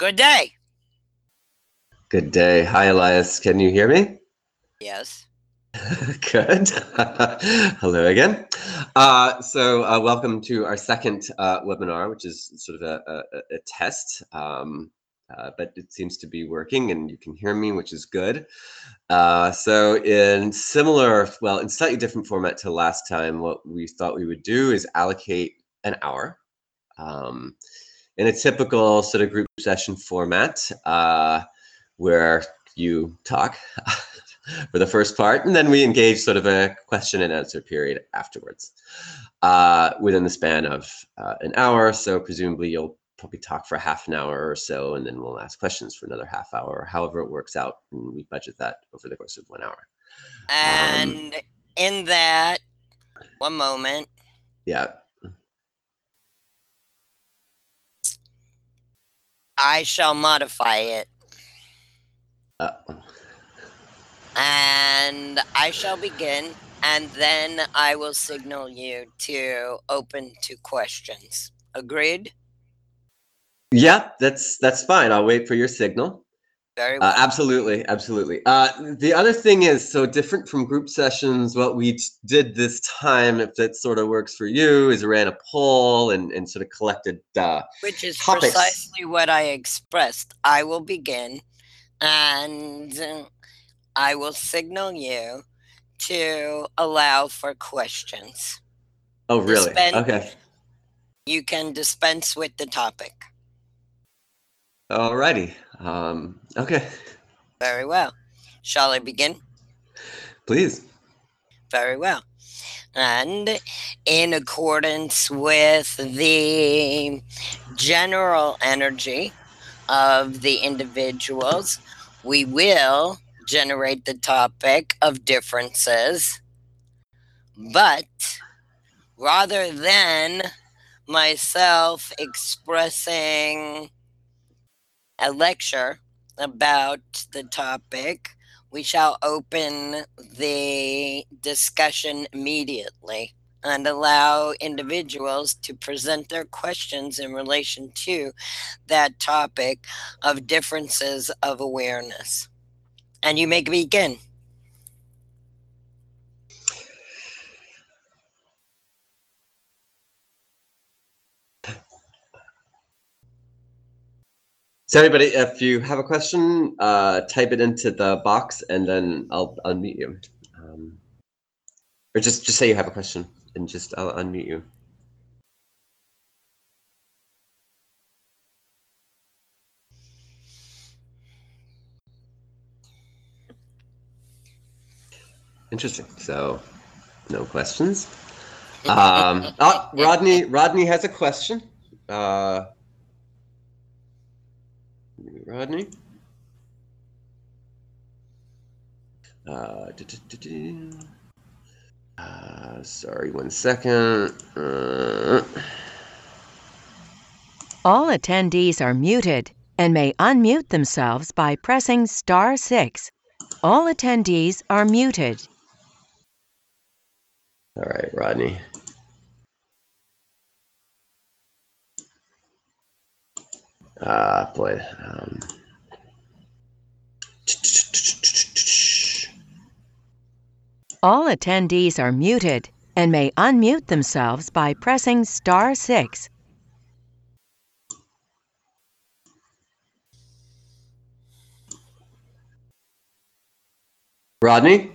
Good day. Good day. Hi, Elias. Can you hear me? Yes. Good. Hello again. Welcome to our second webinar, which is sort of a test, but it seems to be working and you can hear me, which is good. In slightly different format to last time, what we thought we would do is allocate an hour in a typical sort of group session format where you talk for the first part, and then we engage sort of a question and answer period afterwards within the span of an hour. So presumably you'll probably talk for half an hour or so, and then we'll ask questions for another half hour, or however it works out. And we budget that over the course of 1 hour. And in that, one moment. Yeah. I shall modify it. And I shall begin, and then I will signal you to open to questions. Agreed? Yeah, that's fine. I'll wait for your signal. Very well. Absolutely. The other thing is, so different from group sessions, what we did this time, if that sort of works for you, is ran a poll and sort of collected which is topics. Precisely what I expressed. I will begin, and I will signal you to allow for questions. Oh, really? Okay. You can dispense with the topic. Alrighty. Okay. Very well. Shall I begin? Please. Very well. And in accordance with the general energy of the individuals, we will generate the topic of differences. But rather than myself expressing a lecture about the topic, we shall open the discussion immediately and allow individuals to present their questions in relation to that topic of differences of awareness. And you may begin. So everybody, if you have a question, type it into the box and then I'll unmute you. Or just say you have a question and I'll unmute you. Interesting. So no questions. Rodney has a question. Rodney. Sorry, 1 second. All attendees are muted and may unmute themselves by pressing *6. All attendees are muted. All right, Rodney. Boy. All attendees are muted and may unmute themselves by pressing *6. Rodney?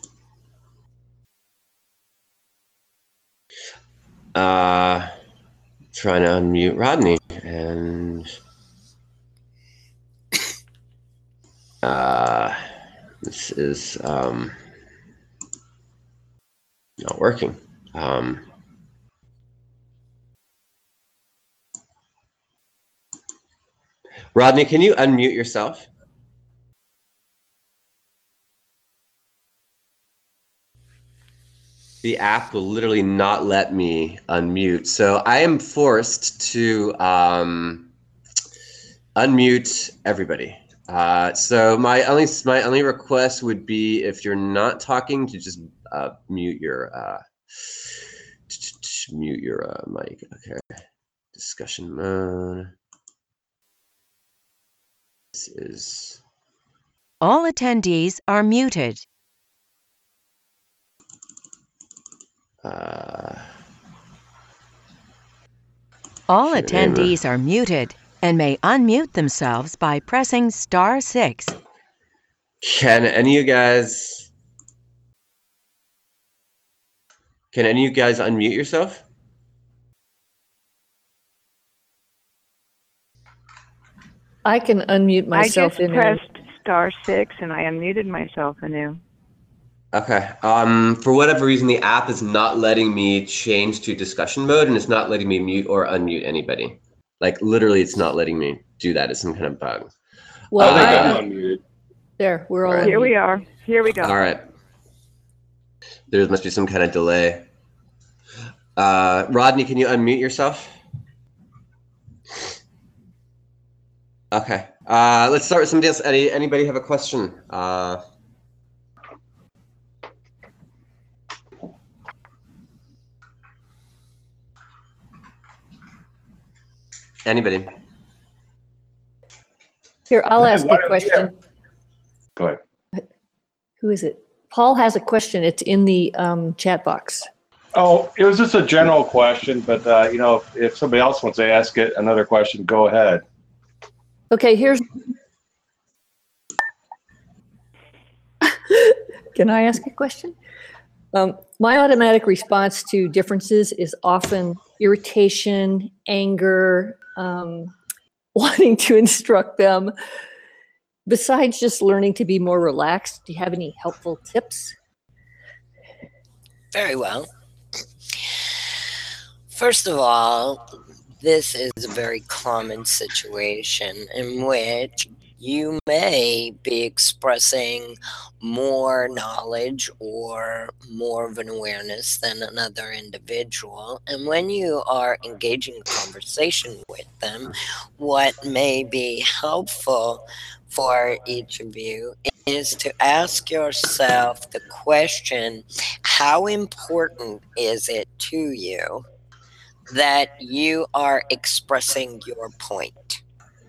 Trying to unmute Rodney and this is not working. Rodney, can you unmute yourself? The app will literally not let me unmute. So I am forced to unmute everybody. So my only request would be, if you're not talking, to just mute your mic. Okay. Discussion mode. this is... All attendees are muted. All attendees are muted and may unmute themselves by pressing *6. Can any of you guys unmute yourself? I can unmute myself. I just pressed *6 and I unmuted myself anew. Okay. For whatever reason, the app is not letting me change to discussion mode, and it's not letting me mute or unmute anybody. Like literally, it's not letting me do that. It's some kind of bug. Well, I'm unmuted. There, we're all. Right. Here we are. Here we go. All right. There must be some kind of delay. Rodney, can you unmute yourself? Okay. Let's start with somebody else. Anybody have a question? Anybody? Here, I'll ask a question. Go ahead. Who is it? Paul has a question. It's in the chat box. Oh, it was just a general question, but if somebody else wants to ask it another question, go ahead. Okay, here's. Can I ask a question? My automatic response to differences is often irritation, anger, wanting to instruct them. Besides just learning to be more relaxed, do you have any helpful tips? Very well. First of all, this is a very common situation in which you may be expressing more knowledge or more of an awareness than another individual. And when you are engaging in conversation with them, what may be helpful for each of you is to ask yourself the question, how important is it to you that you are expressing your point?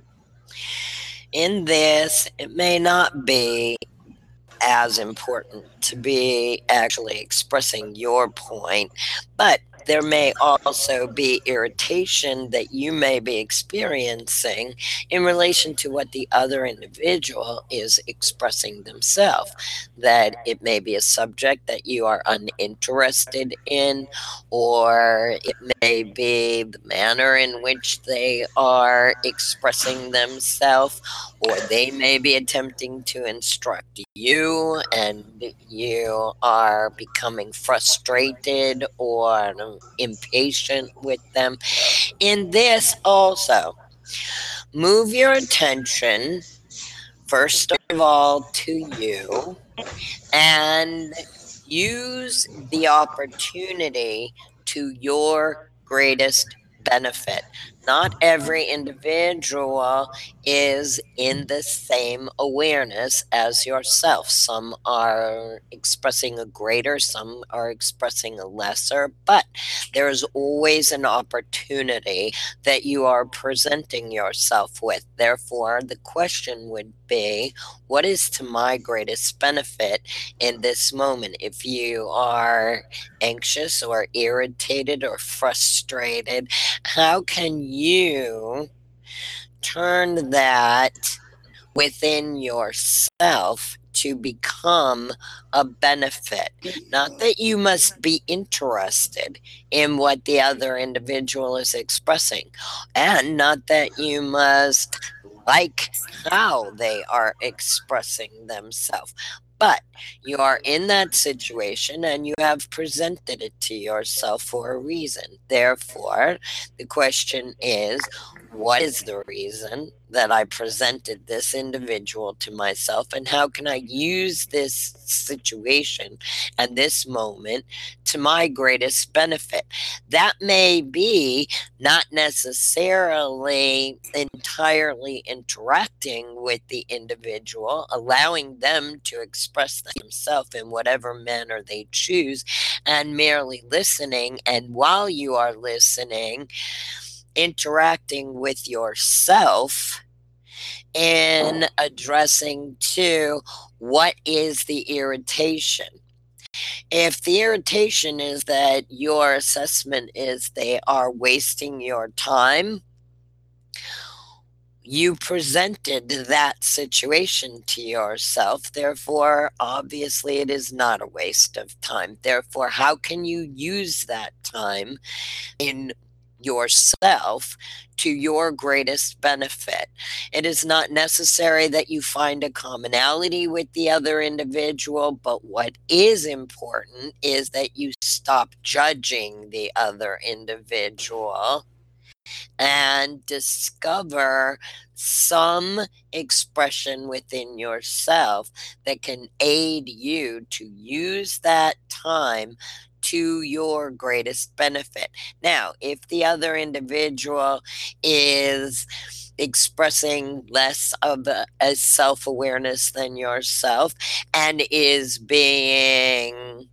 In this, it may not be as important to be actually expressing your point, but there may also be irritation that you may be experiencing in relation to what the other individual is expressing themselves. That it may be a subject that you are uninterested in, or it may be the manner in which they are expressing themselves, or they may be attempting to instruct you and you are becoming frustrated or impatient with them. In this also, move your attention first of all to you and use the opportunity to your greatest benefit. Not every individual is in the same awareness as yourself. Some are expressing a greater, some are expressing a lesser, but there is always an opportunity that you are presenting yourself with. Therefore, the question would be, what is to my greatest benefit in this moment? If you are anxious or irritated or frustrated, how can you turn that within yourself to become a benefit? Not that you must be interested in what the other individual is expressing, and not that you must like how they are expressing themselves. But you are in that situation and you have presented it to yourself for a reason. Therefore, the question is, what is the reason that I presented this individual to myself, and how can I use this situation and this moment to my greatest benefit? That may be not necessarily entirely interacting with the individual, allowing them to express themselves in whatever manner they choose, and merely listening. And while you are listening, interacting with yourself in addressing to what is the irritation. If the irritation is that your assessment is they are wasting your time, you presented that situation to yourself. Therefore, obviously, it is not a waste of time. Therefore, how can you use that time in yourself to your greatest benefit? It is not necessary that you find a commonality with the other individual, but what is important is that you stop judging the other individual and discover some expression within yourself that can aid you to use that time to your greatest benefit. Now, if the other individual is expressing less of a self-awareness than yourself and is being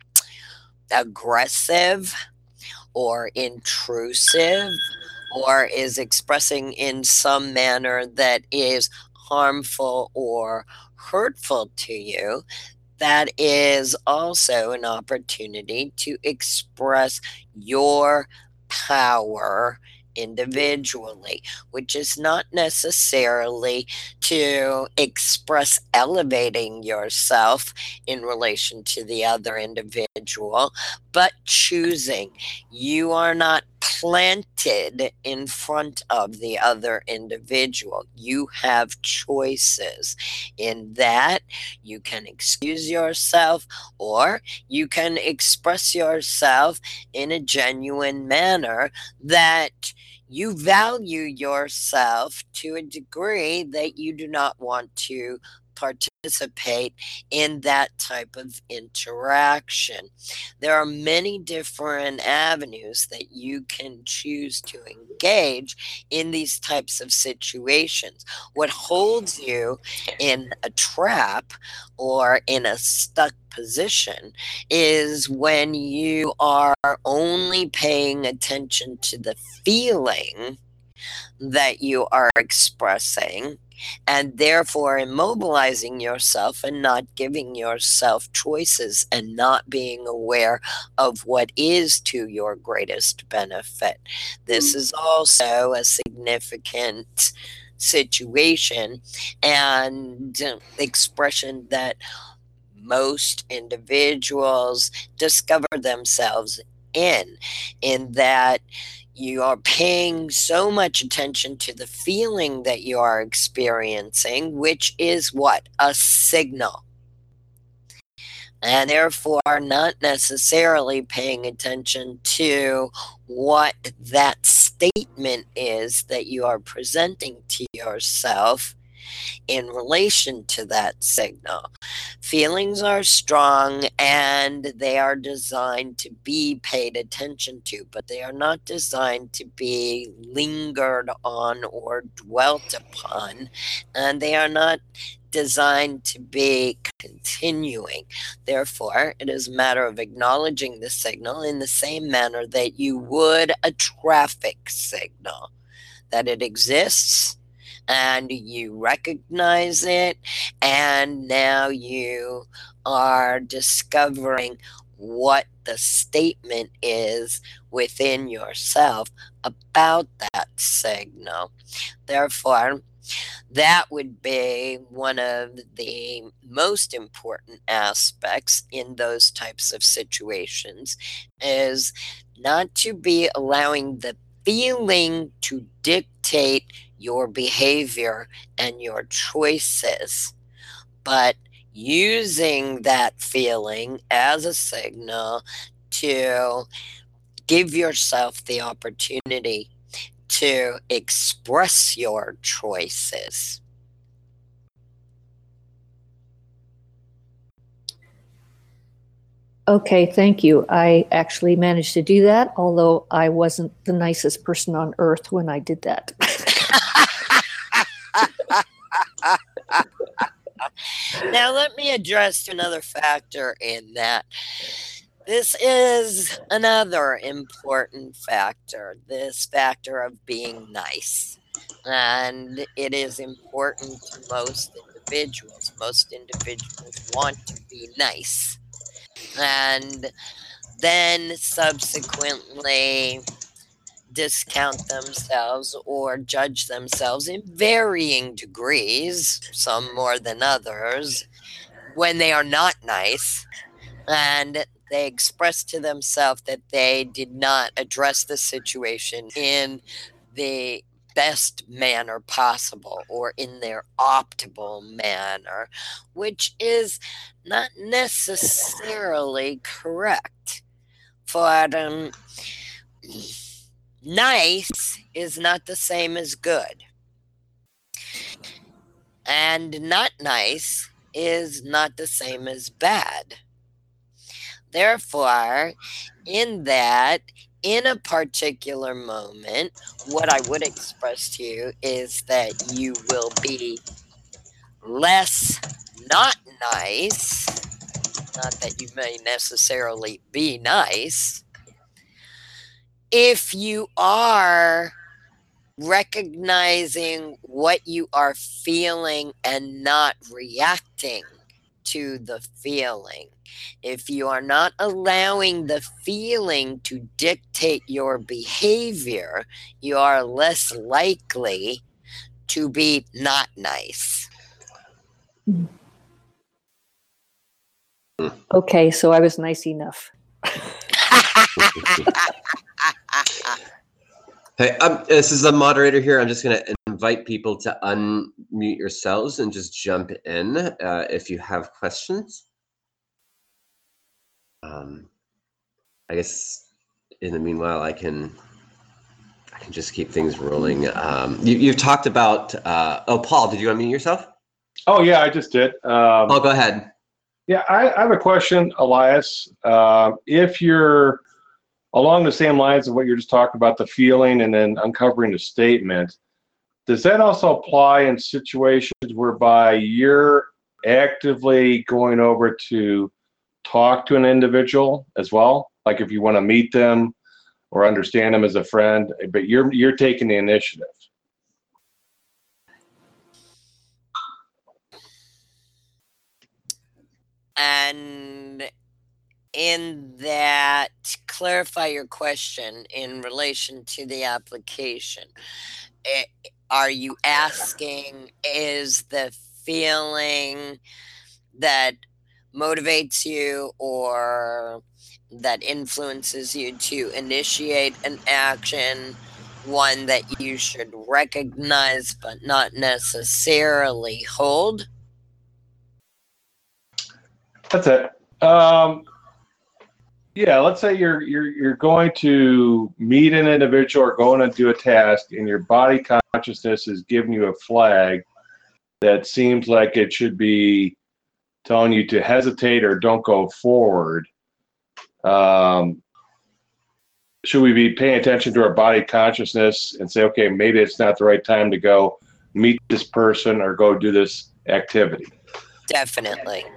aggressive or intrusive, or is expressing in some manner that is harmful or hurtful to you, that is also an opportunity to express your power individually, which is not necessarily to express elevating yourself in relation to the other individual, but choosing. You are not planted in front of the other individual. You have choices. In that, you can excuse yourself or you can express yourself in a genuine manner that you value yourself to a degree that you do not want to participate in that type of interaction. There are many different avenues that you can choose to engage in these types of situations. What holds you in a trap or in a stuck position is when you are only paying attention to the feeling that you are expressing, and therefore immobilizing yourself and not giving yourself choices and not being aware of what is to your greatest benefit. This is also a significant situation and expression that most individuals discover themselves in that you are paying so much attention to the feeling that you are experiencing, which is what? A signal. And therefore, not necessarily paying attention to what that statement is that you are presenting to yourself in relation to that signal. Feelings are strong and they are designed to be paid attention to, but they are not designed to be lingered on or dwelt upon, and they are not designed to be continuing. Therefore, it is a matter of acknowledging the signal in the same manner that you would a traffic signal, that it exists and you recognize it, and now you are discovering what the statement is within yourself about that signal. Therefore, that would be one of the most important aspects in those types of situations, is not to be allowing the feeling to dictate your behavior and your choices, but using that feeling as a signal to give yourself the opportunity to express your choices. Okay, thank you. I actually managed to do that, although I wasn't the nicest person on earth when I did that. Now, let me address another factor in that. This is another important factor, this factor of being nice. And it is important to most individuals. Most individuals want to be nice. And then subsequently discount themselves or judge themselves in varying degrees, some more than others, when they are not nice. And they express to themselves that they did not address the situation in the best manner possible or in their optimal manner, which is not necessarily correct. For nice is not the same as good, and not nice is not the same as bad. Therefore, in a particular moment, what I would express to you is that you will be less not nice, not that you may necessarily be nice, if you are recognizing what you are feeling and not reacting to the feeling. If you are not allowing the feeling to dictate your behavior, you are less likely to be not nice. Okay, so I was nice enough. Hey, this is the moderator here. I'm just going to invite people to unmute yourselves and just jump in if you have questions. I guess in the meanwhile, I can just keep things rolling. You've talked about. Paul, did you unmute yourself? Oh yeah, I just did. Paul, go ahead. Yeah, I have a question, Elias. If you're along the same lines of what you're just talking about, the feeling and then uncovering the statement, does that also apply in situations whereby you're actively going over to talk to an individual as well? Like if you want to meet them or understand them as a friend, but you're taking the initiative. And in that, clarify your question in relation to the application. Are you asking, is the feeling that motivates you or that influences you to initiate an action one that you should recognize but not necessarily hold? That's it. Yeah, let's say you're going to meet an individual or going to do a task, and your body consciousness is giving you a flag that seems like it should be telling you to hesitate or don't go forward. Should we be paying attention to our body consciousness and say, okay, maybe it's not the right time to go meet this person or go do this activity? Definitely.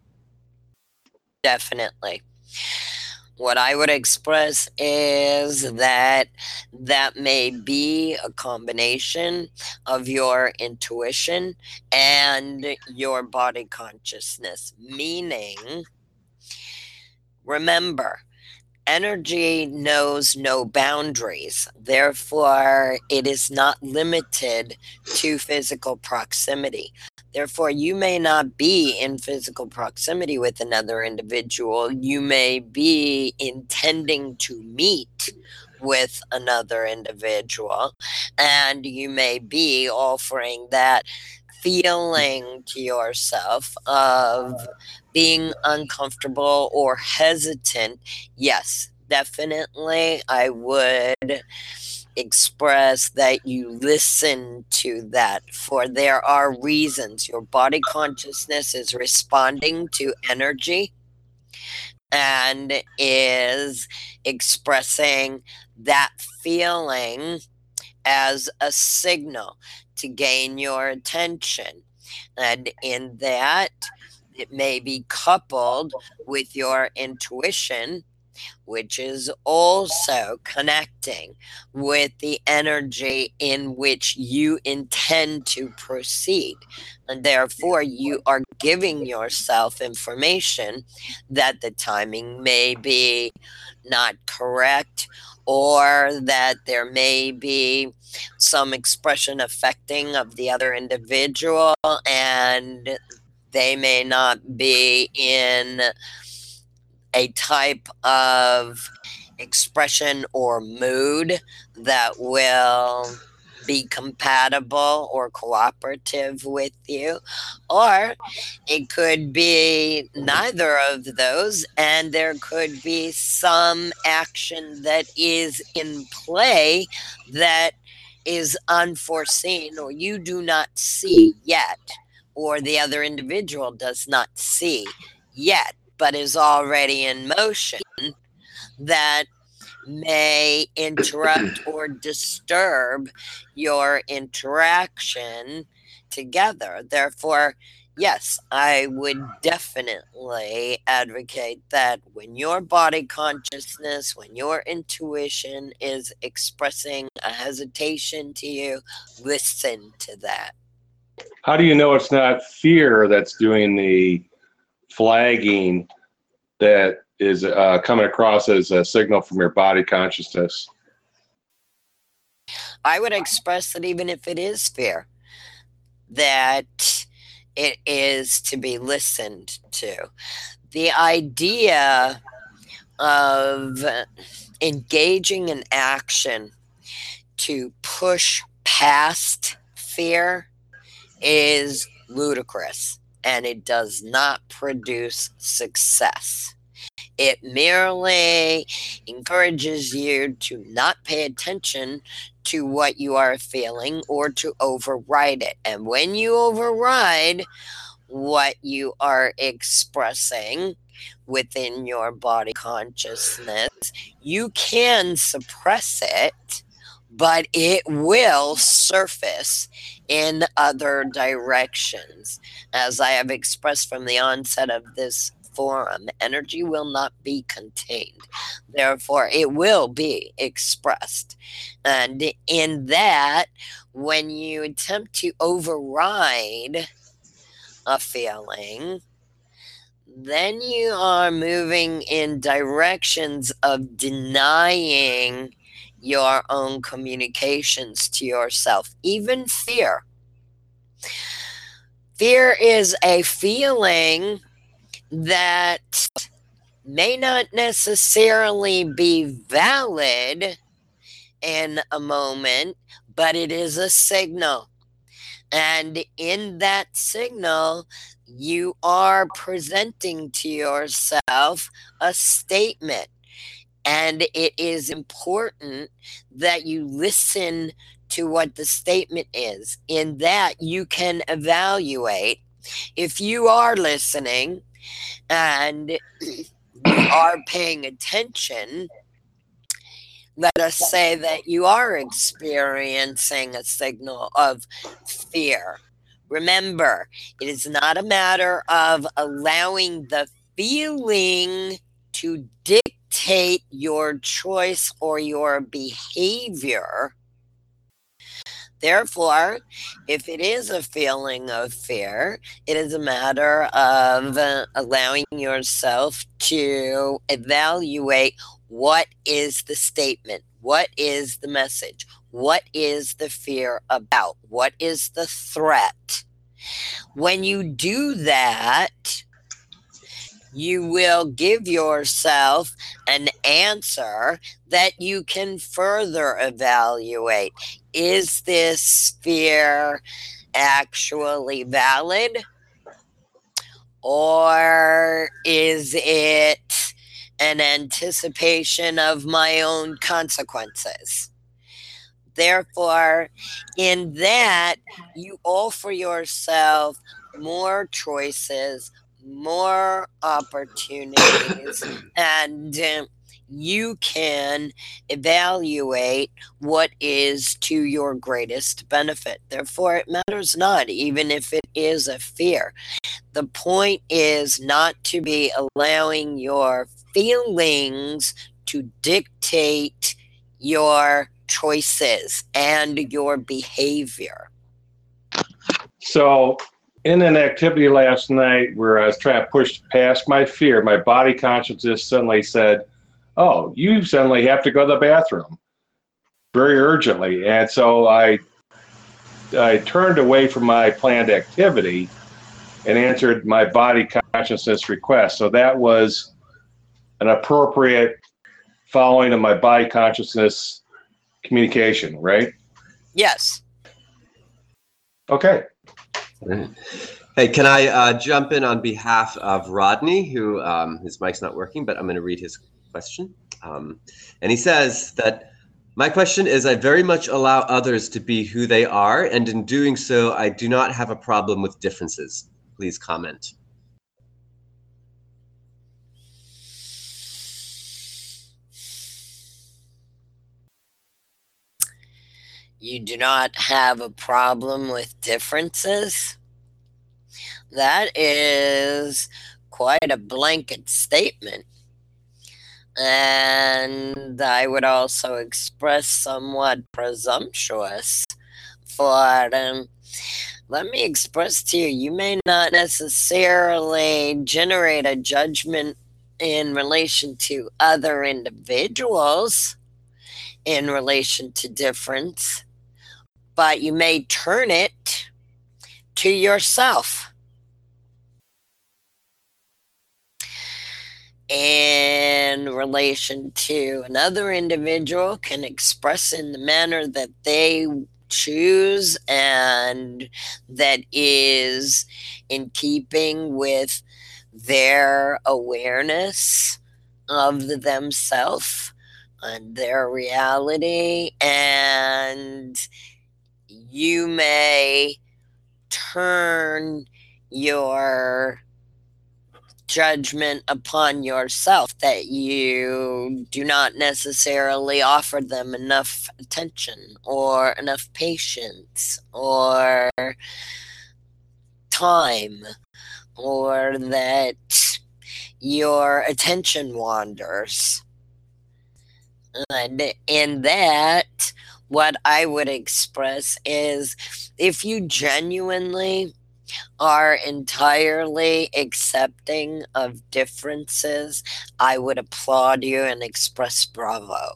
Definitely. What I would express is that may be a combination of your intuition and your body consciousness. Meaning, remember, energy knows no boundaries. Therefore, it is not limited to physical proximity. Therefore, you may not be in physical proximity with another individual. You may be intending to meet with another individual, and you may be offering that feeling to yourself of being uncomfortable or hesitant. Yes, definitely, I would express that you listen to that, for there are reasons. Your body consciousness is responding to energy and is expressing that feeling as a signal to gain your attention. And in that, it may be coupled with your intuition which is also connecting with the energy in which you intend to proceed. And therefore, you are giving yourself information that the timing may be not correct, or that there may be some expression affecting of the other individual, and they may not be in a type of expression or mood that will be compatible or cooperative with you. Or it could be neither of those, and there could be some action that is in play that is unforeseen, or you do not see yet, or the other individual does not see yet, but is already in motion, that may interrupt or disturb your interaction together. Therefore, yes, I would definitely advocate that when your body consciousness, when your intuition is expressing a hesitation to you, listen to that. How do you know it's not fear that's doing the flagging that is coming across as a signal from your body consciousness? I would express that even if it is fear, that it is to be listened to. The idea of engaging in action to push past fear is ludicrous, and it does not produce success. It merely encourages you to not pay attention to what you are feeling or to override it. And when you override what you are expressing within your body consciousness, you can suppress it, but it will surface in other directions. As I have expressed from the onset of this forum, energy will not be contained. Therefore, it will be expressed. And in that, when you attempt to override a feeling, then you are moving in directions of denying your own communications to yourself. Even fear. Fear is a feeling that may not necessarily be valid in a moment, but it is a signal. And in that signal, you are presenting to yourself a statement. And it is important that you listen to what the statement is. In that, you can evaluate if you are listening and you are paying attention. Let us say that you are experiencing a signal of fear. Remember, it is not a matter of allowing the feeling to dictate your choice or your behavior. Therefore, if it is a feeling of fear, it is a matter of allowing yourself to evaluate what is the statement, what is the message, what is the fear about, what is the threat. When you do that, you will give yourself an answer that you can further evaluate. Is this fear actually valid? Or is it an anticipation of my own consequences? Therefore, in that, you offer yourself more choices, more opportunities, and you can evaluate what is to your greatest benefit. Therefore, it matters not, even if it is a fear. The point is not to be allowing your feelings to dictate your choices and your behavior. So in an activity last night where I was trying to push past my fear, my body consciousness suddenly said, oh, you suddenly have to go to the bathroom very urgently. And so I turned away from my planned activity and answered my body consciousness request. So that was an appropriate following of my body consciousness communication, right? Yes. Okay. Hey, can I jump in on behalf of Rodney, who his mic's not working, but I'm going to read his question. And he says that my question is, I very much allow others to be who they are, and in doing so, I do not have a problem with differences. Please comment. You do not have a problem with differences? That is quite a blanket statement. And I would also express somewhat presumptuous for let me express to you, you may not necessarily generate a judgment in relation to other individuals in relation to difference, but you may turn it to yourself. In relation to another individual can express in the manner that they choose and that is in keeping with their awareness of themselves and their reality, and you may turn your judgment upon yourself that you do not necessarily offer them enough attention or enough patience or time, or that your attention wanders. And in that, what I would express is, if you genuinely are entirely accepting of differences, I would applaud you and express bravo.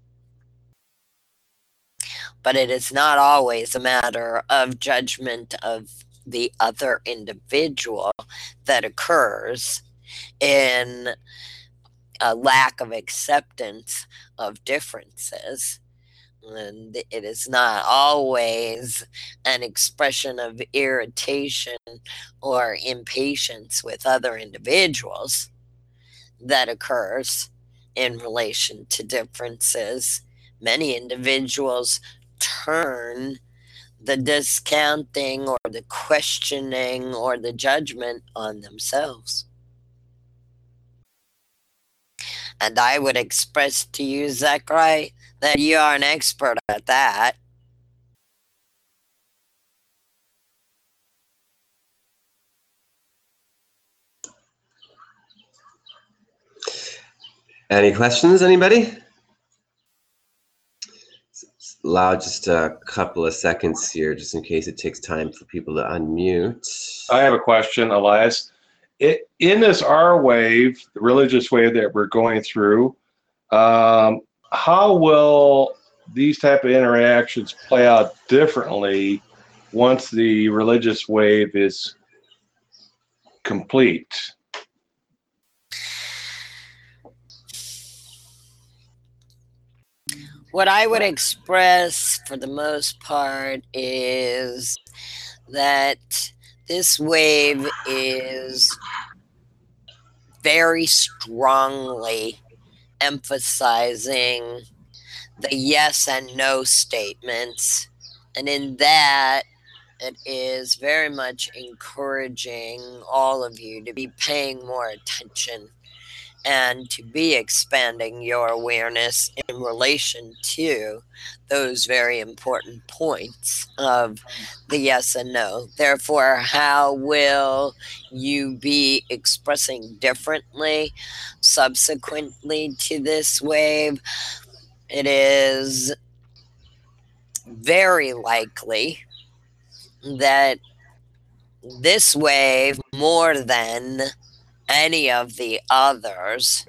But it is not always a matter of judgment of the other individual that occurs in a lack of acceptance of differences. And it is not always an expression of irritation or impatience with other individuals that occurs in relation to differences. Many individuals turn the discounting or the questioning or the judgment on themselves. And I would express to you, Zachary, that you are an expert at that. Any questions, anybody? Allow just a couple of seconds here, just in case it takes time for people to unmute. I have a question, Elias. In this R wave, the religious wave that we're going through, how will these type of interactions play out differently once the religious wave is complete? What I would express for the most part is that this wave is very strongly emphasizing the yes and no statements. And in that, it is very much encouraging all of you to be paying more attention and to be expanding your awareness in relation to those very important points of the yes and no. Therefore, how will you be expressing differently subsequently to this wave? It is very likely that this wave, more than any of the others,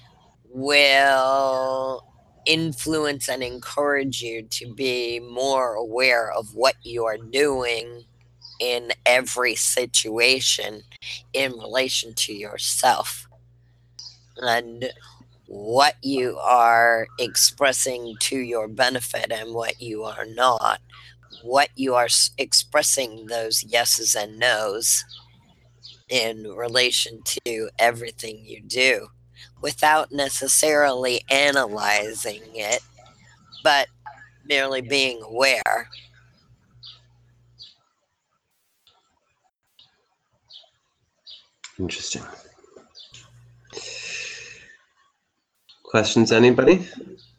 will influence and encourage you to be more aware of what you are doing in every situation in relation to yourself, and what you are expressing to your benefit and what you are not, what you are expressing those yeses and nos in relation to everything you do, without necessarily analyzing it, but merely being aware. Interesting. Questions, anybody?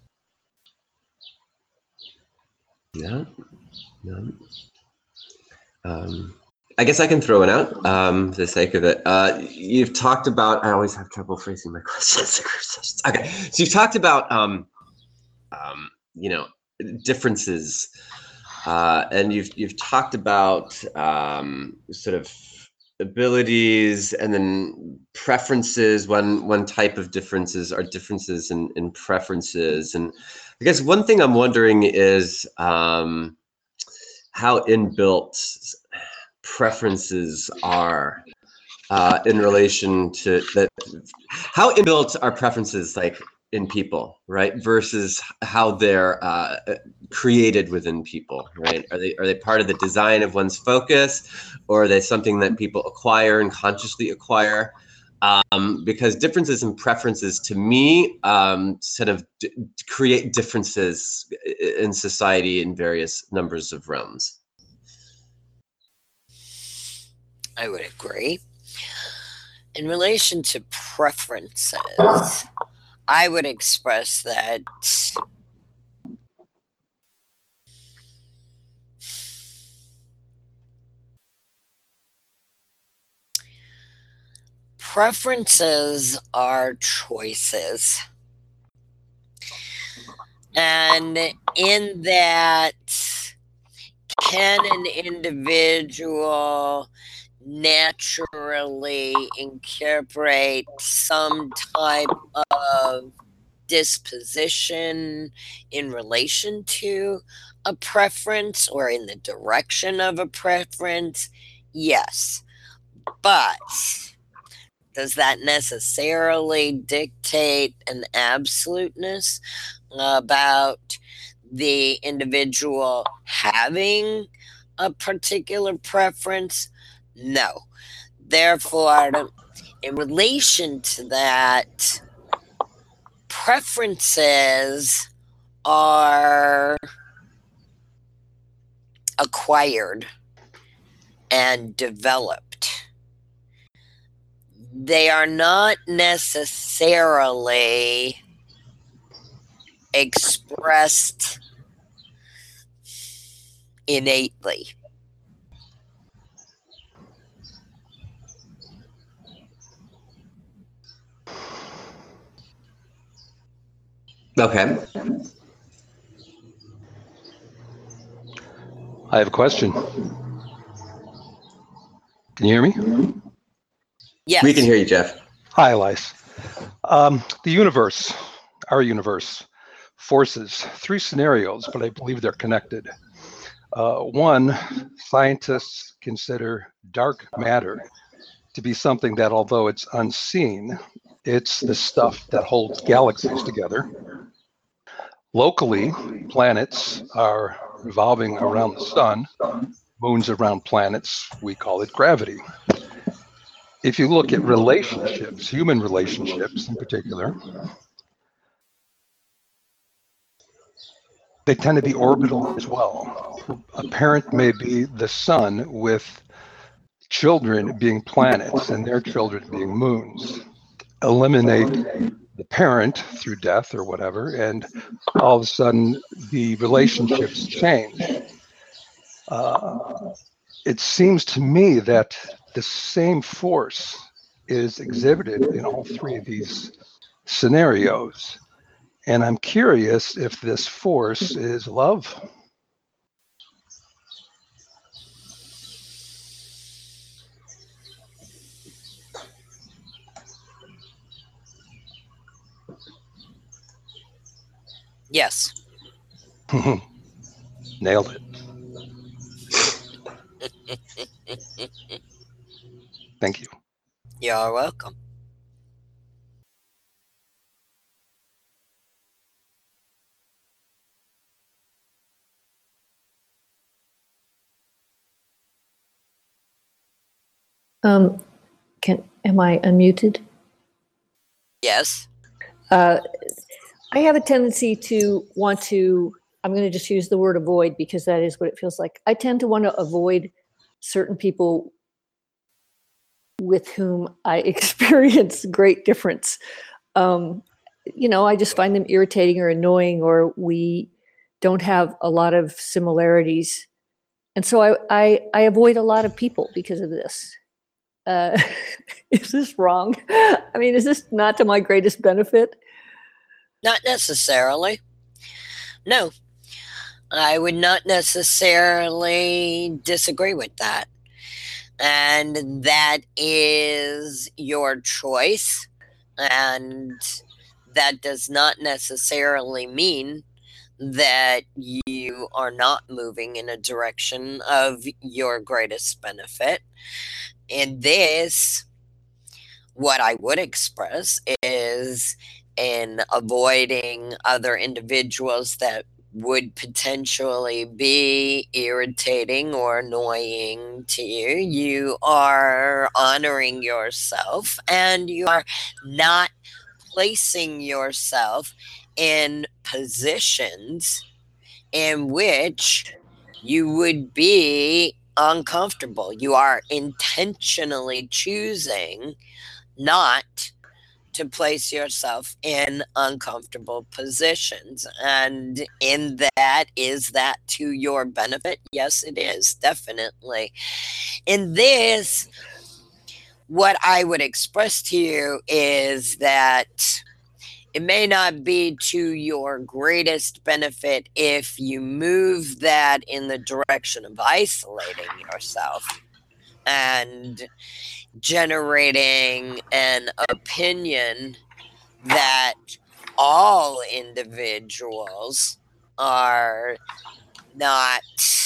No? No? I guess I can throw it out for the sake of it. You've talked about, I always have trouble phrasing my questions. Okay, so you've talked about, differences, and you've talked about sort of abilities and then preferences. One type of differences are differences in preferences. And I guess one thing I'm wondering is how inbuilt preferences are in relation to that. How inbuilt are preferences like in people, right, versus how they're created within people, right? Are they part of the design of one's focus, or are they something that people acquire and consciously acquire? Because differences in preferences, to me, sort of create differences in society in various numbers of realms. I would agree. In relation to preferences, I would express that preferences are choices. And in that, can an individual naturally incorporate some type of disposition in relation to a preference or in the direction of a preference? Yes. But does that necessarily dictate an absoluteness about the individual having a particular preference? No. Therefore, in relation to that, preferences are acquired and developed. They are not necessarily expressed innately. Okay. I have a question. Can you hear me? Yes. We can hear you, Jeff. Hi, Elias. The universe, our universe, forces three scenarios, but I believe they're connected. One, scientists consider dark matter to be something that, although it's unseen, it's the stuff that holds galaxies together. Locally, planets are revolving around the sun, moons around planets, we call it gravity. If you look at relationships, human relationships in particular, they tend to be orbital as well. A parent may be the sun with children being planets and their children being moons. eliminate the parent through death or whatever, and all of a sudden the relationships change. It seems to me that the same force is exhibited in all three of these scenarios. And I'm curious if this force is love. Yes. Nailed it. Thank you. You're welcome. Am I unmuted? Yes. I have a tendency to want to, I'm going to just use the word avoid because that is what it feels like. I tend to want to avoid certain people with whom I experience great difference. I just find them irritating or annoying, or we don't have a lot of similarities. And so I avoid a lot of people because of this. Is this wrong? I mean, is this not to my greatest benefit? Not necessarily. No, I would not necessarily disagree with that. And that is your choice. And that does not necessarily mean that you are not moving in a direction of your greatest benefit. In this, what I would express is in avoiding other individuals that would potentially be irritating or annoying to you. You are honoring yourself and you are not placing yourself in positions in which you would be uncomfortable. You are intentionally choosing not to place yourself in uncomfortable positions. And in that, is that to your benefit? Yes, it is, definitely. In this, what I would express to you is that it may not be to your greatest benefit if you move that in the direction of isolating yourself and generating an opinion that all individuals are not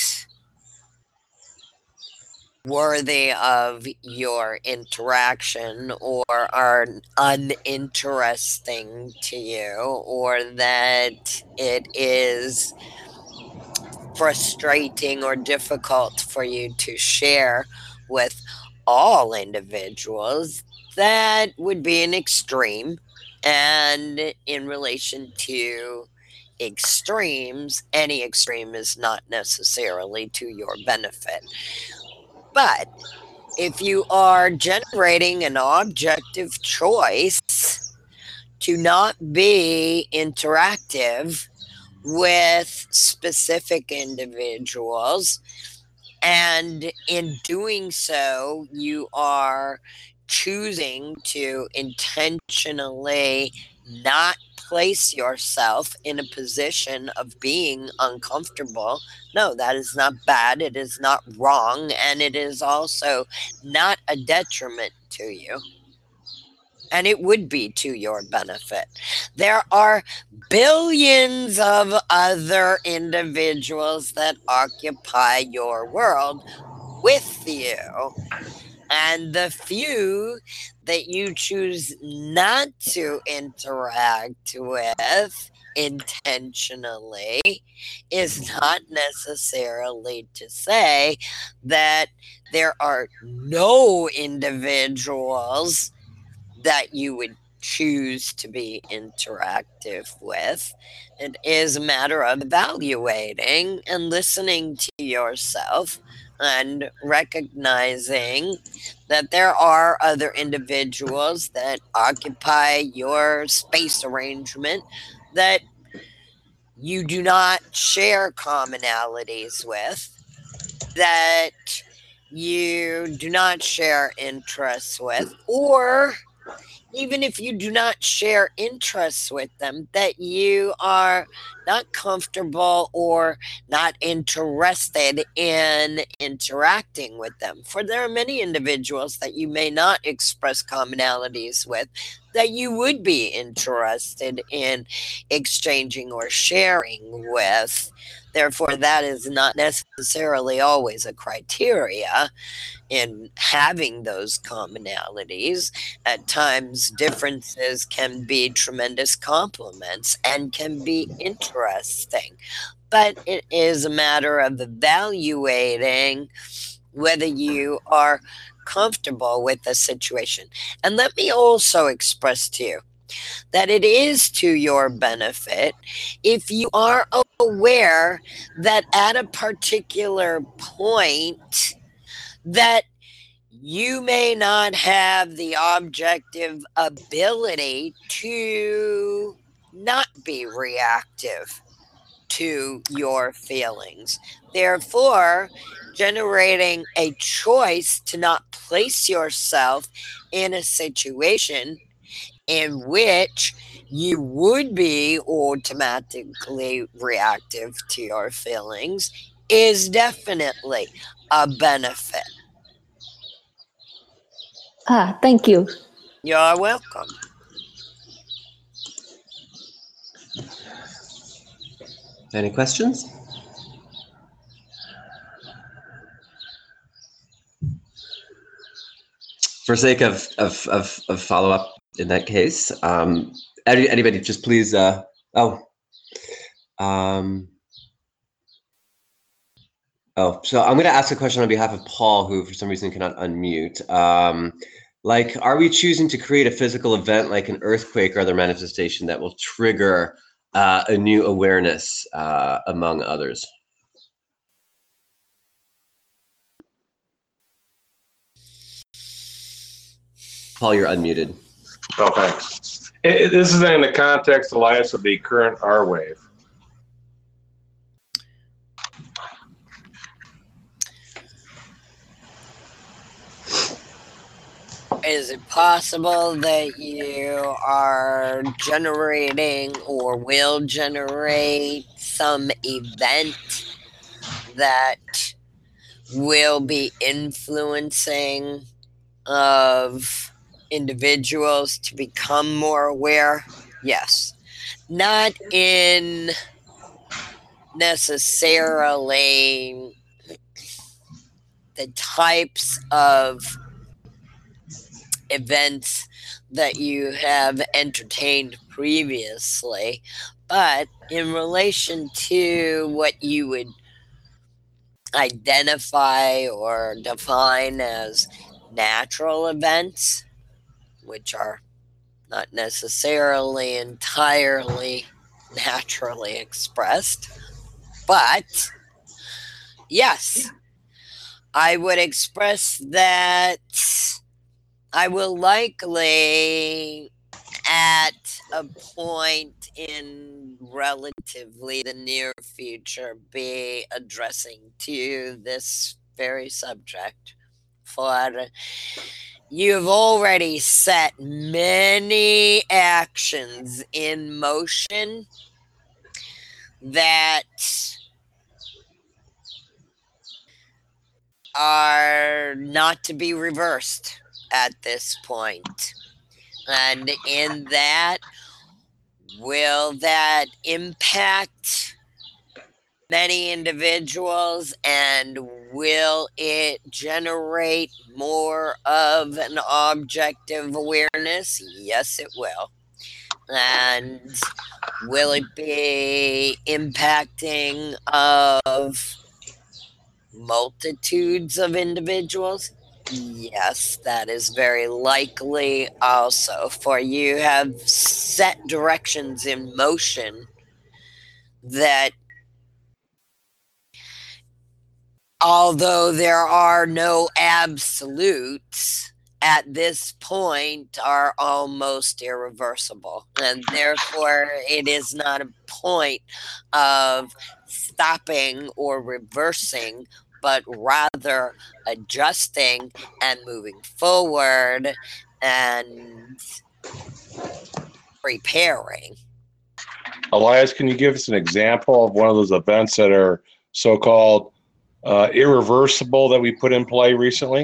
worthy of your interaction or are uninteresting to you, or that it is frustrating or difficult for you to share with all individuals. That would be an extreme. And in relation to extremes, any extreme is not necessarily to your benefit. But if you are generating an objective choice to not be interactive with specific individuals, and in doing so, you are choosing to intentionally not place yourself in a position of being uncomfortable. No, that is not bad. It is not wrong. And it is also not a detriment to you. And it would be to your benefit. There are billions of other individuals that occupy your world with you. And the few that you choose not to interact with intentionally is not necessarily to say that there are no individuals that you would choose to be interactive with. It is a matter of evaluating and listening to yourself and recognizing that there are other individuals that occupy your space arrangement that you do not share commonalities with, that you do not share interests with, or even if you do not share interests with them, that you are not comfortable or not interested in interacting with them. For there are many individuals that you may not express commonalities with that you would be interested in exchanging or sharing with. Therefore, that is not necessarily always a criteria in having those commonalities. At times, differences can be tremendous complements and can be interesting. But it is a matter of evaluating whether you are comfortable with the situation. And let me also express to you that it is to your benefit if you are aware that at a particular point that you may not have the objective ability to not be reactive to your feelings. Therefore, generating a choice to not place yourself in a situation in which you would be automatically reactive to your feelings is definitely a benefit. Thank you. You're welcome. Any questions? For sake of follow-up in that case, anybody just please, so I'm going to ask a question on behalf of Paul, who for some reason cannot unmute. Like, are we choosing to create a physical event like an earthquake or other manifestation that will trigger a new awareness among others? Paul, you're unmuted. Oh, thanks. This is in the context, Elias, of the current R wave. Is it possible that you are generating or will generate some event that will be influencing of individuals to become more aware? Yes. Not in necessarily the types of events that you have entertained previously, but in relation to what you would identify or define as natural events, which are not necessarily entirely naturally expressed. But yes, I would express that I will likely, at a point in relatively the near future, be addressing to this very subject. For you have already set many actions in motion that are not to be reversed at this point. And in that, will that impact many individuals, and will it generate more of an objective awareness? Yes, it will. And will it be impacting of multitudes of individuals? Yes, that is very likely also, for you have set directions in motion that, although there are no absolutes at this point, are almost irreversible. And therefore, it is not a point of stopping or reversing, but rather adjusting and moving forward and preparing. Elias, can you give us an example of one of those events that are so-called irreversible that we put in play recently?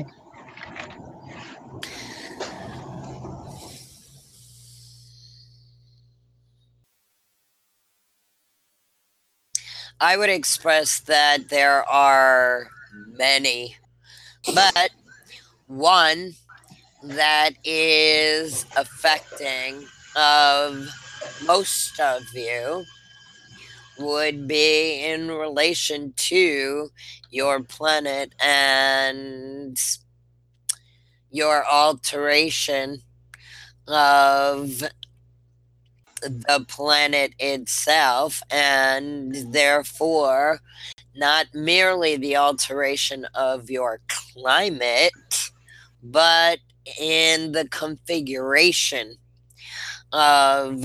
I would express that there are many, but one that is affecting of most of you would be in relation to your planet and your alteration of the planet itself, and therefore not merely the alteration of your climate, but in the configuration of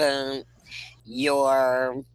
your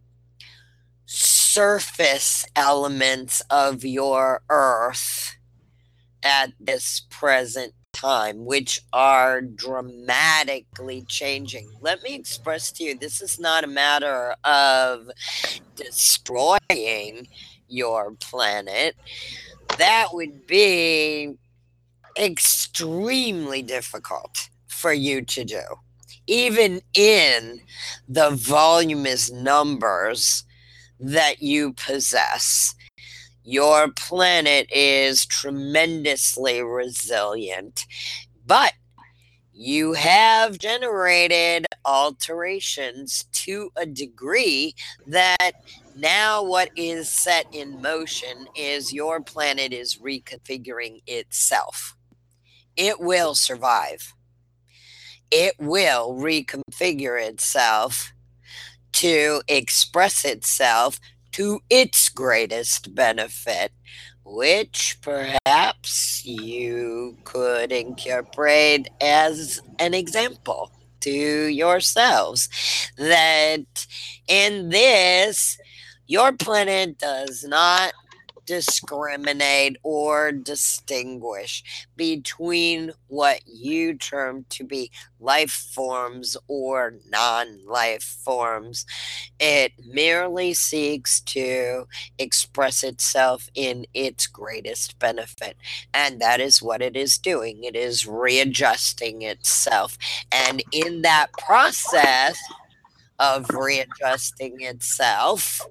surface elements of your Earth at this present time, which are dramatically changing. Let me express to you, this is not a matter of destroying your planet. That would be extremely difficult for you to do, even in the voluminous numbers that you possess. Your planet is tremendously resilient, but you have generated alterations to a degree that now what is set in motion is your planet is reconfiguring itself. It will survive. It will reconfigure itself to express itself to its greatest benefit, which perhaps you could incorporate as an example to yourselves. That in this, your planet does not discriminate or distinguish between what you term to be life forms or non-life forms. It merely seeks to express itself in its greatest benefit. And that is what it is doing. It is readjusting itself. And in that process of readjusting itself,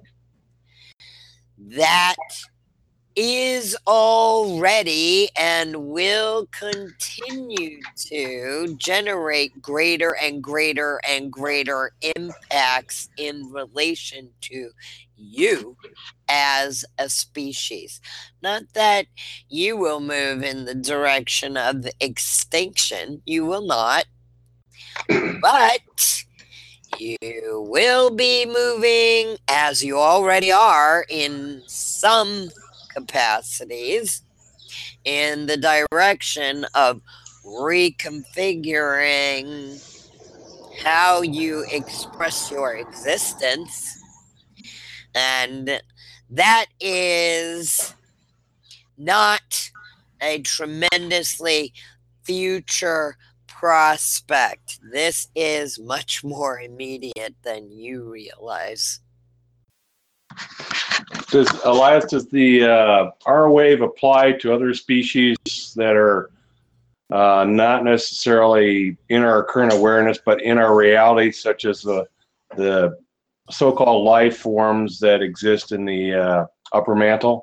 that is already and will continue to generate greater and greater and greater impacts in relation to you as a species. Not that you will move in the direction of extinction, you will not, but you will be moving, as you already are in some capacities, in the direction of reconfiguring how you express your existence. And that is not a tremendously future prospect. This is much more immediate than you realize. Does the R wave apply to other species that are not necessarily in our current awareness, but in our reality, such as the so-called life forms that exist in the upper mantle?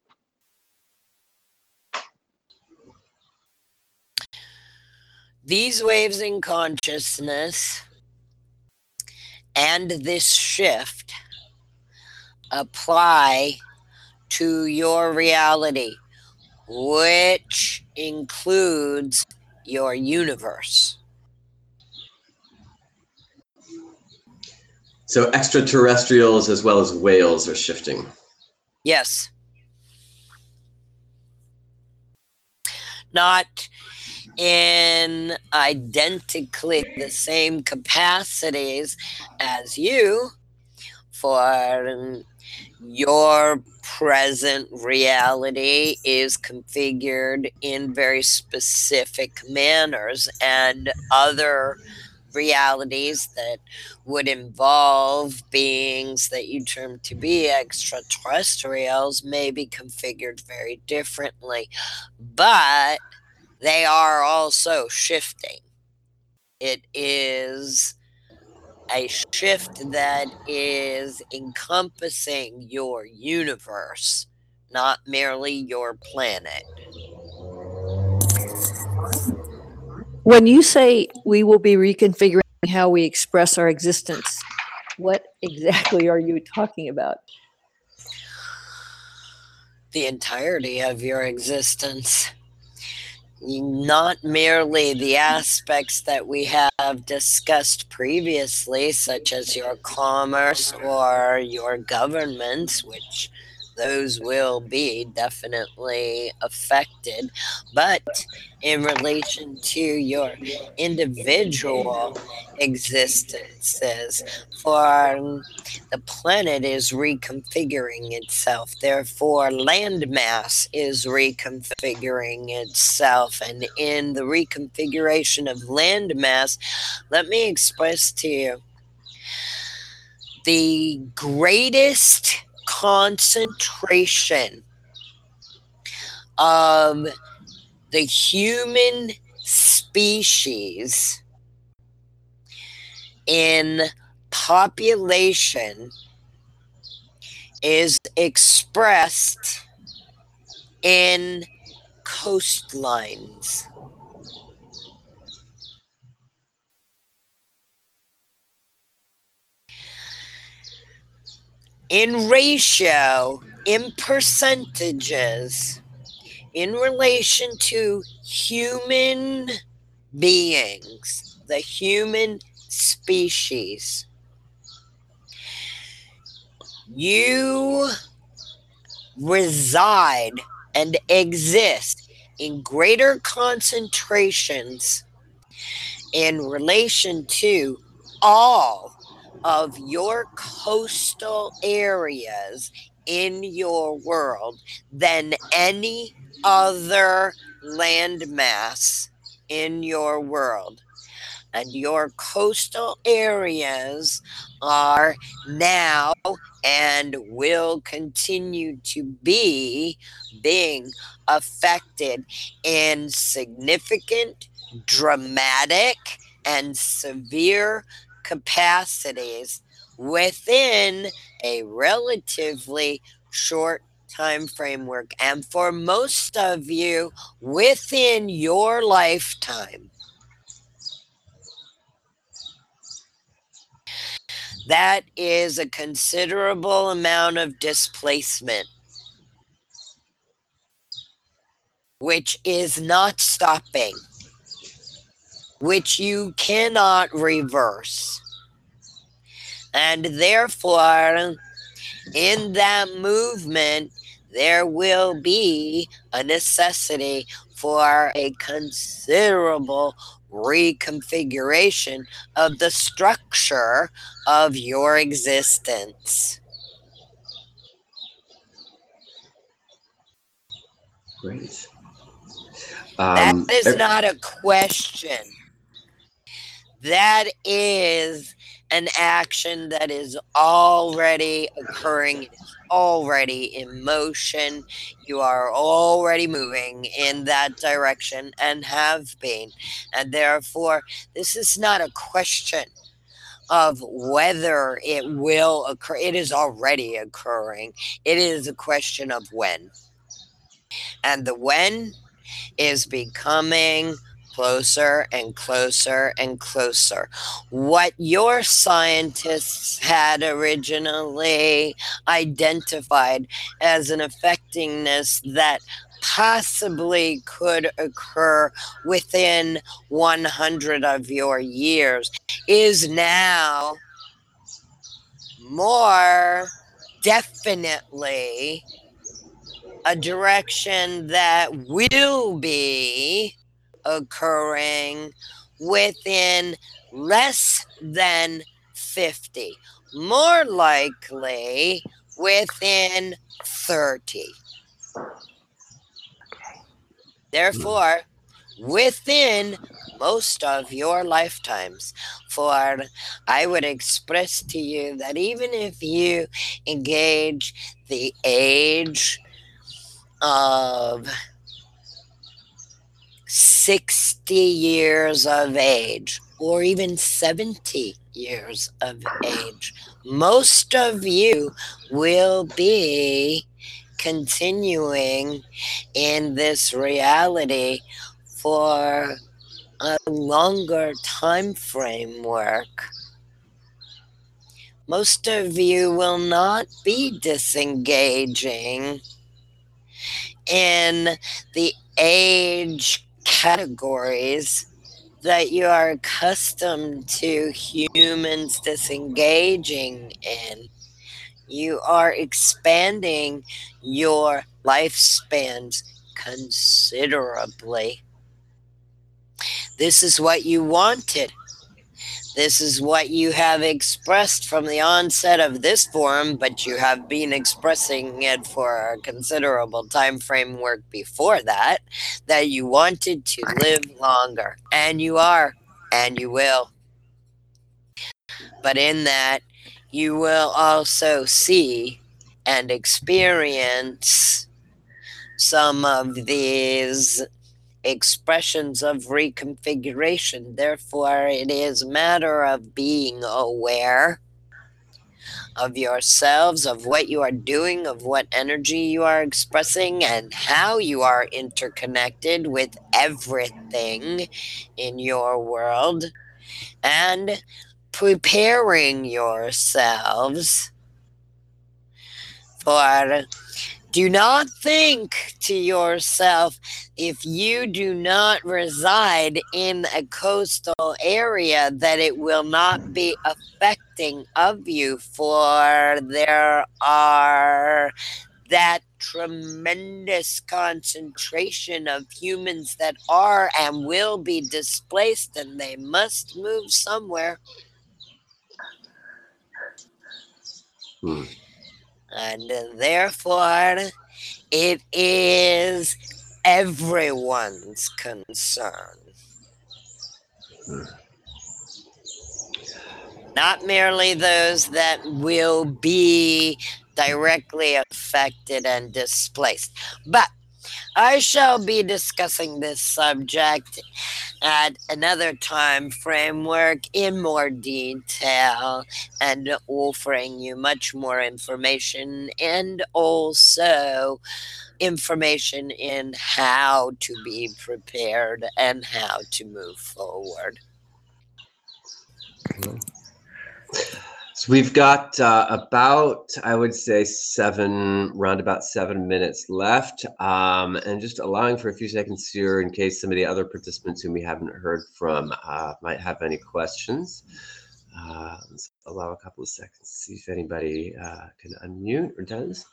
These waves in consciousness and this shift apply to your reality. which includes your universe. So extraterrestrials as well as whales are shifting. Yes. Not in identically the same capacities as you, for your present reality is configured in very specific manners, and other realities that would involve beings that you term to be extraterrestrials may be configured very differently, but they are also shifting. It is a shift that is encompassing your universe, not merely your planet. When you say we will be reconfiguring how we express our existence, what exactly are you talking about? The entirety of your existence. Not merely the aspects that we have discussed previously, such as your commerce or your governments, which those will be definitely affected, but in relation to your individual existences. For the planet is reconfiguring itself, therefore landmass is reconfiguring itself, and in the reconfiguration of landmass, let me express to you the greatest concentration of the human species in population is expressed in coastlines. In ratio, in percentages, in relation to human beings, the human species, you reside and exist in greater concentrations in relation to all of your coastal areas in your world than any other landmass in your world. And your coastal areas are now and will continue to be being affected in significant, dramatic, and severe capacities within a relatively short time framework, and for most of you within your lifetime. That is a considerable amount of displacement, which is not stopping, which you cannot reverse. And therefore, in that movement, there will be a necessity for a considerable reconfiguration of the structure of your existence. Great. That is not a question. That is an action that is already occurring, already in motion. You are already moving in that direction and have been. And therefore, this is not a question of whether it will occur. It is already occurring. It is a question of when. And the when is becoming closer and closer and closer. What your scientists had originally identified as an effectiveness that possibly could occur within 100 of your years is now more definitely a direction that will be occurring within less than 50, more likely within 30. Therefore, within most of your lifetimes. For I would express to you that even if you engage the age of 60 years of age, or even 70 years of age, most of you will be continuing in this reality for a longer time framework. Most of you will not be disengaging in the age categories that you are accustomed to humans disengaging in. You are expanding your lifespans considerably. This is what you wanted. This is what you have expressed from the onset of this forum, but you have been expressing it for a considerable time framework before that you wanted to live longer. And you are, and you will. But in that, you will also see and experience some of these expressions of reconfiguration. Therefore, it is a matter of being aware of yourselves, of what you are doing, of what energy you are expressing, and how you are interconnected with everything in your world, and preparing yourselves for. Do not think to yourself, if you do not reside in a coastal area, that it will not be affecting of you, for there are that tremendous concentration of humans that are and will be displaced, and they must move somewhere. And therefore, it is everyone's concern. Not merely those that will be directly affected and displaced. But I shall be discussing this subject at another time framework in more detail, and offering you much more information, and also information in how to be prepared and how to move forward. So we've got about, I would say, around about 7 minutes left, and just allowing for a few seconds here in case some of the other participants whom we haven't heard from might have any questions. Let's allow a couple of seconds to see if anybody can unmute or does.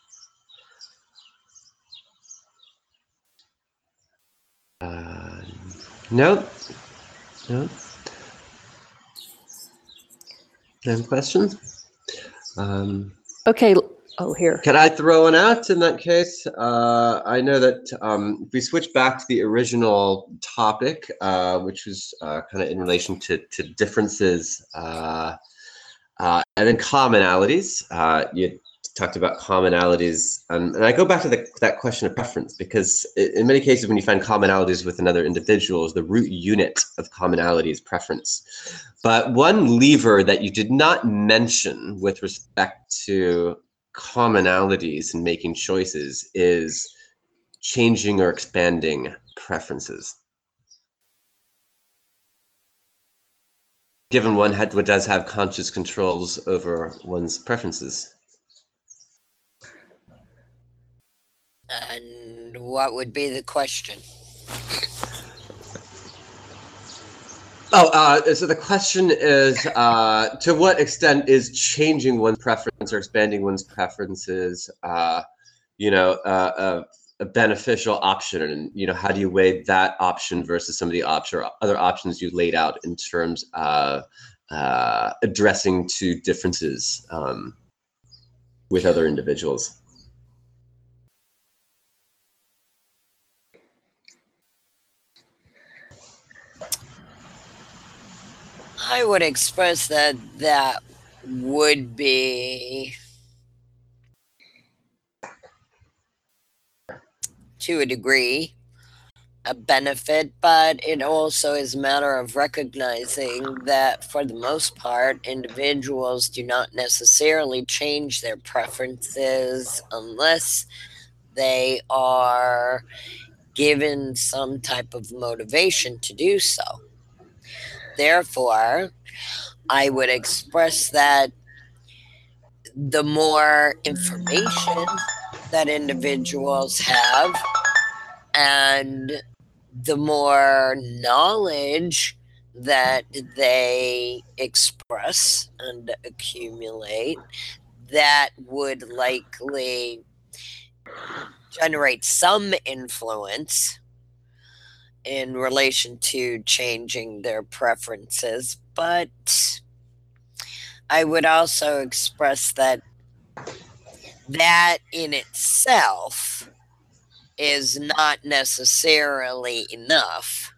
No. Any questions? Okay. Oh, here. Can I throw one out in that case? I know that if we switch back to the original topic, which was kind of in relation to differences and then commonalities, you talked about commonalities, and I go back to that question of preference, because in many cases when you find commonalities with another individual, the root unit of commonality is preference. But one lever that you did not mention with respect to commonalities and making choices is changing or expanding preferences. Given one does have conscious controls over one's preferences. And what would be the question? So the question is, to what extent is changing one's preference or expanding one's preferences, a beneficial option? And, how do you weigh that option versus some of the other options you laid out in terms of addressing to differences with other individuals? I would express that that would be, to a degree, a benefit, but it also is a matter of recognizing that for the most part, individuals do not necessarily change their preferences unless they are given some type of motivation to do so. Therefore, I would express that the more information that individuals have and the more knowledge that they express and accumulate, that would likely generate some influence in relation to changing their preferences. But I would also express that that in itself is not necessarily enough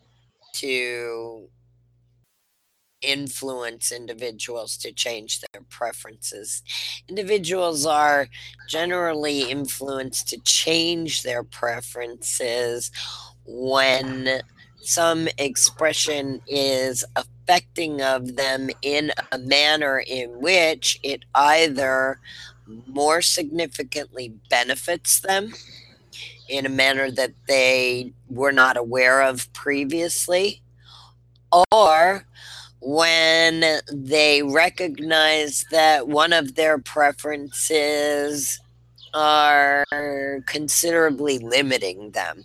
to influence individuals to change their preferences. Individuals are generally influenced to change their preferences when some expression is affecting of them in a manner in which it either more significantly benefits them in a manner that they were not aware of previously, or when they recognize that one of their preferences are considerably limiting them.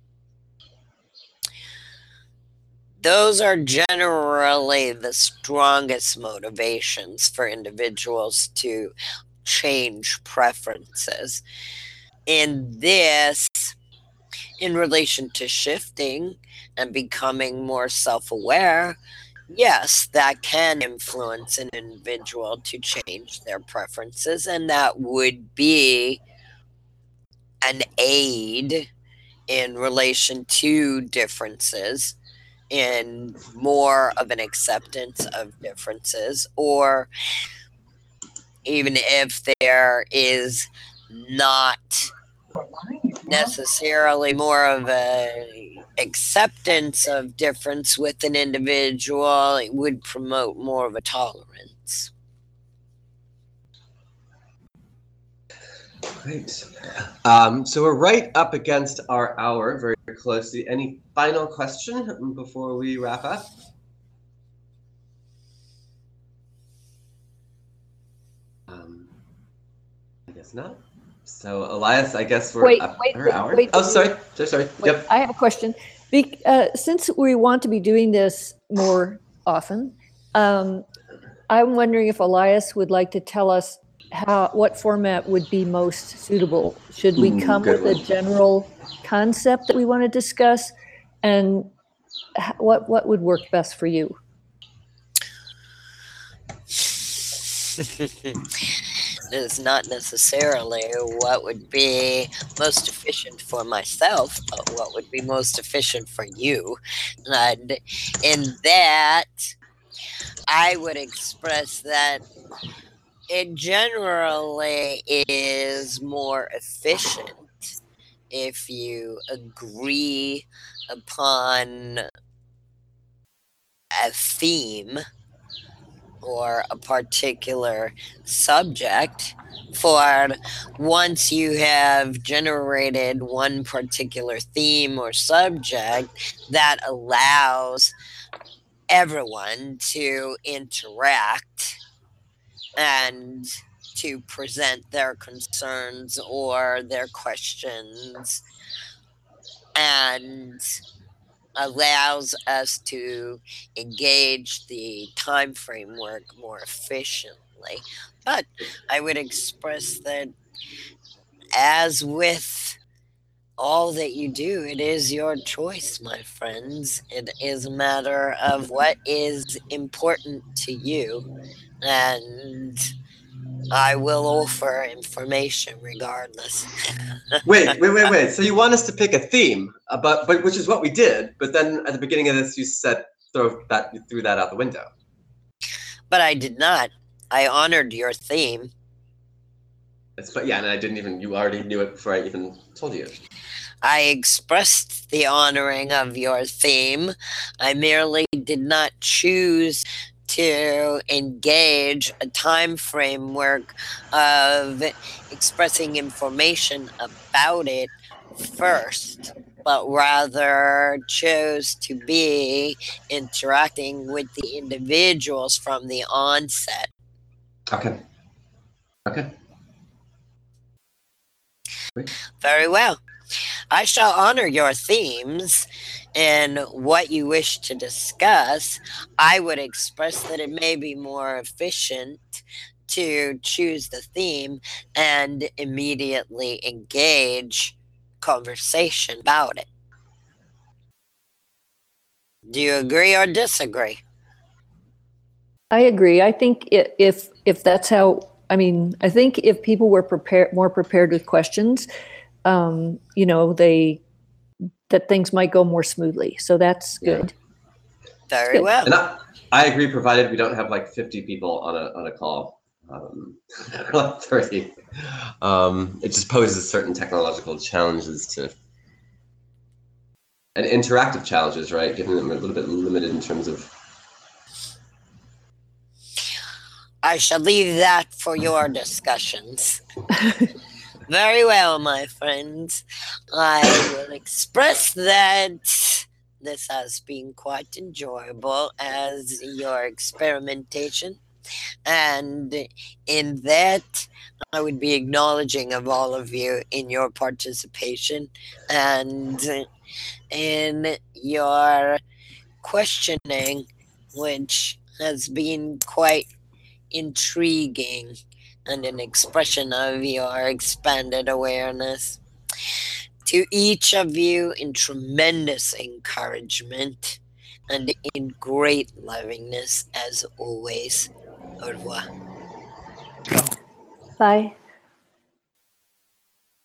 Those are generally the strongest motivations for individuals to change preferences. In this, in relation to shifting and becoming more self-aware, yes, that can influence an individual to change their preferences, and that would be an aid in relation to differences, in more of an acceptance of differences, or even if there is not necessarily more of a acceptance of difference with an individual, it would promote more of a tolerance. Great. So we're right up against our hour, very closely. Any final question before we wrap up? I guess not. So Elias, I guess we're up our hour. Sorry. Yep. I have a question. Since we want to be doing this more often, I'm wondering if Elias would like to tell us what format would be most suitable. Should we come with a general concept that we want to discuss, and what would work best for you? It is not necessarily what would be most efficient for myself, but what would be most efficient for you. And in that, I would express that it generally is more efficient if you agree upon a theme or a particular subject. For once you have generated one particular theme or subject, that allows everyone to interact and to present their concerns or their questions, and allows us to engage the time framework more efficiently. But I would express that, as with all that you do, it is your choice, my friends. It is a matter of what is important to you, and I will offer information regardless. Wait. So you want us to pick a theme, but which is what we did. But then at the beginning of this, you said you threw that out the window. But I did not. I honored your theme. Yeah, and I didn't even. You already knew it before I even told you. I expressed the honoring of your theme. I merely did not choose to engage a time framework of expressing information about it first, but rather chose to be interacting with the individuals from the onset. Okay. Very well. I shall honor your themes in what you wish to discuss. I would express that it may be more efficient to choose the theme and immediately engage conversation about it. Do you agree or disagree? I agree. I think if that's how, I mean, I think if people were more prepared with questions, that things might go more smoothly. So that's good. Very well. And I agree, provided we don't have like 50 people on a call, like 30. It just poses certain technological challenges and interactive challenges, right? Given that we're a little bit limited in terms of. I shall leave that for your discussions. Very well, my friends. I will express that this has been quite enjoyable as your experimentation. And in that, I would be acknowledging of all of you in your participation and in your questioning, which has been quite intriguing and an expression of your expanded awareness. To each of you, in tremendous encouragement and in great lovingness as always. Au revoir. Bye.